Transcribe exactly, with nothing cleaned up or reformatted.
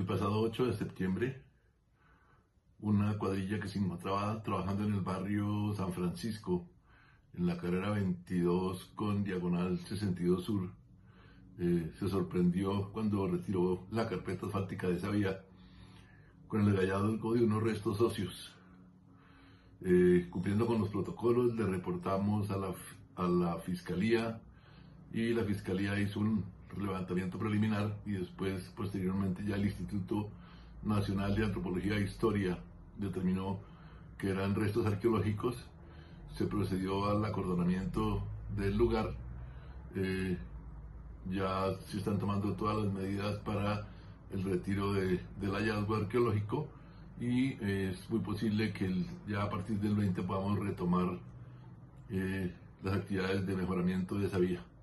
pasado ocho de septiembre, una cuadrilla que se encontraba trabajando en el barrio San Francisco, en la carrera veintidós con diagonal sesenta y dos Sur, eh, se sorprendió cuando retiró la carpeta asfáltica de esa vía con el hallazgo de unos restos óseos. Eh, cumpliendo con los protocolos, le reportamos a la, a la Fiscalía y la Fiscalía hizo un levantamiento preliminar y después, posteriormente, ya el Instituto Nacional de Antropología e Historia determinó que eran restos arqueológicos. Se procedió al acordonamiento del lugar. Eh, ya se están tomando todas las medidas para el retiro de, del hallazgo arqueológico y eh, es muy posible que el, ya a partir del veinte podamos retomar eh, las actividades de mejoramiento de esa vía.